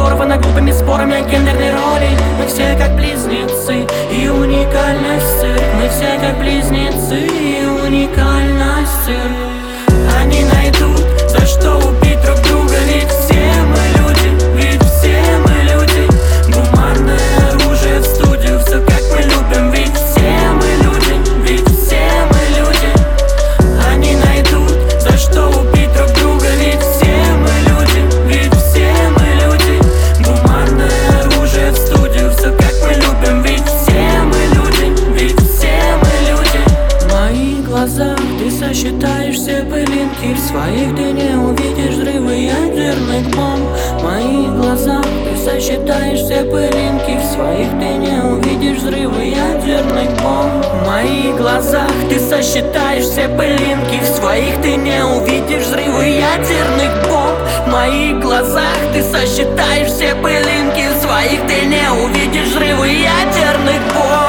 подорвана глупыми спорами о гендерной роли. Мы все как близнецы, и уникальность цирк. Мы все как близнецы, и уникальность цирк. Они найдут, за что убить друг друга, ведь все мы люди, ведь все мы люди. Гуманное оружие в студию, все как мы любим, ведь все мы люди, ведь все мы люди. Они найдут, за что убить друг друга, ведь все мы люди, ведь все мы люди. Гуманное оружие в студию, все как мы любим, ведь все мы люди, ведь все мы люди. В моих глазах ты сосчитаешь все пылинки, в своих ты не увидишь взрывы ядерных бомб. В моих глазах ты сосчитаешь все пылинки, в своих ты не увидишь взрывы ядерных бомб. В моих глазах ты сосчитаешь все пылинки, в своих ты не увидишь взрывы ядерных бомб. В моих глазах ты сосчитаешь все пылинки, в своих ты не увидишь взрывы ядерных бомб.